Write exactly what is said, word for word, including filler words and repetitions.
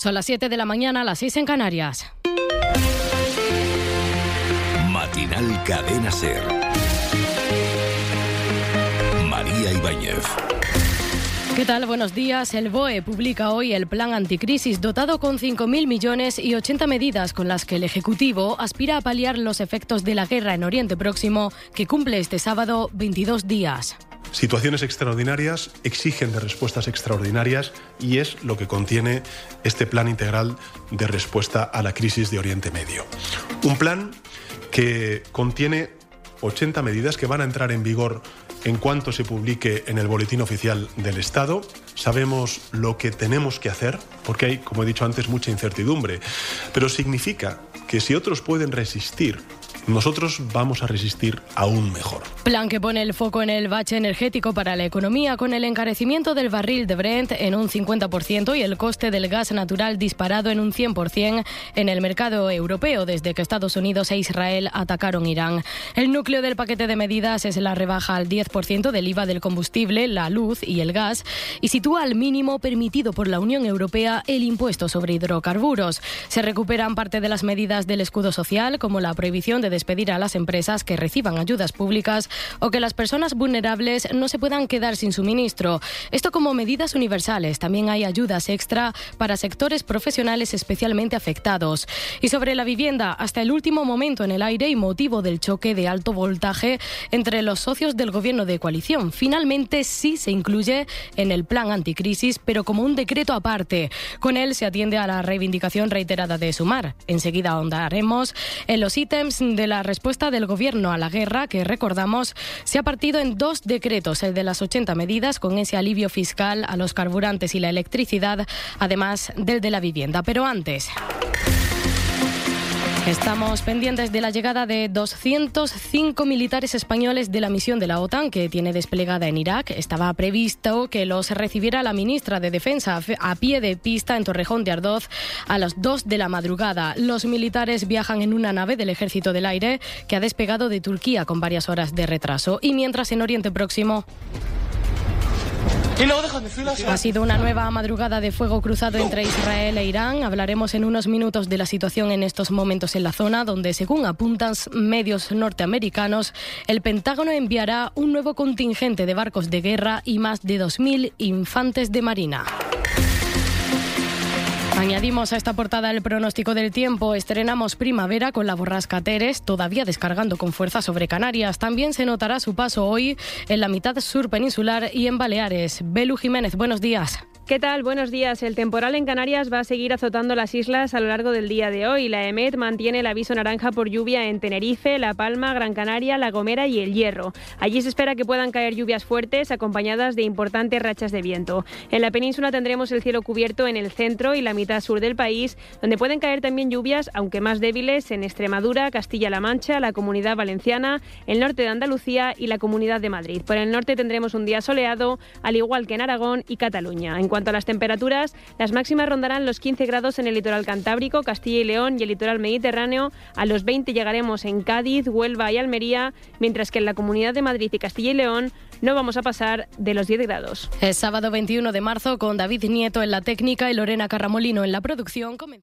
Son las siete de la mañana, las seis en Canarias. Matinal Cadena Ser. María Ibáñez. ¿Qué tal? Buenos días. El B O E publica hoy el plan anticrisis dotado con cinco mil millones y ochenta medidas con las que el Ejecutivo aspira a paliar los efectos de la guerra en Oriente Próximo, que cumple este sábado veintidós días. Situaciones extraordinarias exigen de respuestas extraordinarias y es lo que contiene este plan integral de respuesta a la crisis de Oriente Medio. Un plan que contiene ochenta medidas que van a entrar en vigor en cuanto se publique en el Boletín Oficial del Estado. Sabemos lo que tenemos que hacer, porque hay, como he dicho antes, mucha incertidumbre, pero significa que si otros pueden resistir, nosotros vamos a resistir aún mejor. Plan que pone el foco en el bache energético para la economía, con el encarecimiento del barril de Brent en un cincuenta por ciento y el coste del gas natural disparado en un cien por ciento en el mercado europeo desde que Estados Unidos e Israel atacaron Irán. El núcleo del paquete de medidas es la rebaja al diez por ciento del I V A del combustible, la luz y el gas, y sitúa al mínimo permitido por la Unión Europea el impuesto sobre hidrocarburos. Se recuperan parte de las medidas del escudo social, como la prohibición de despedir a las empresas que reciban ayudas públicas o que las personas vulnerables no se puedan quedar sin suministro. Esto como medidas universales. También hay ayudas extra para sectores profesionales especialmente afectados. Y sobre la vivienda, hasta el último momento en el aire y motivo del choque de alto voltaje entre los socios del gobierno de coalición. Finalmente sí se incluye en el plan anticrisis, pero como un decreto aparte. Con él se atiende a la reivindicación reiterada de Sumar. Enseguida ahondaremos en los ítems de la respuesta del gobierno a la guerra, que recordamos se ha partido en dos decretos, el de las ochenta medidas con ese alivio fiscal a los carburantes y la electricidad, además del de la vivienda. Pero antes, estamos pendientes de la llegada de doscientos cinco militares españoles de la misión de la OTAN que tiene desplegada en Irak. Estaba previsto que los recibiera la ministra de Defensa a pie de pista en Torrejón de Ardoz a las dos de la madrugada. Los militares viajan en una nave del Ejército del Aire que ha despegado de Turquía con varias horas de retraso. Y mientras en Oriente Próximo ha sido una nueva madrugada de fuego cruzado entre Israel e Irán. Hablaremos en unos minutos de la situación en estos momentos en la zona, donde, según apuntan medios norteamericanos, el Pentágono enviará un nuevo contingente de barcos de guerra y más de dos mil infantes de marina. Añadimos a esta portada el pronóstico del tiempo. Estrenamos primavera con la borrasca Teres, todavía descargando con fuerza sobre Canarias. También se notará su paso hoy en la mitad sur peninsular y en Baleares. Belu Jiménez, buenos días. ¿Qué tal? Buenos días. El temporal en Canarias va a seguir azotando las islas a lo largo del día de hoy. La EMET mantiene el aviso naranja por lluvia en Tenerife, La Palma, Gran Canaria, La Gomera y El Hierro. Allí se espera que puedan caer lluvias fuertes acompañadas de importantes rachas de viento. En la península tendremos el cielo cubierto en el centro y la mitad sur del país, donde pueden caer también lluvias, aunque más débiles, en Extremadura, Castilla-La Mancha, la Comunidad Valenciana, el norte de Andalucía y la Comunidad de Madrid. Por el norte tendremos un día soleado, al igual que en Aragón y Cataluña. En cuanto a las temperaturas, las máximas rondarán los quince grados en el litoral cantábrico, Castilla y León y el litoral mediterráneo. A los veinte llegaremos en Cádiz, Huelva y Almería, mientras que en la Comunidad de Madrid y Castilla y León no vamos a pasar de los diez grados. Es sábado veintiuno de marzo con David Nieto en la técnica y Lorena Carramolino en la producción.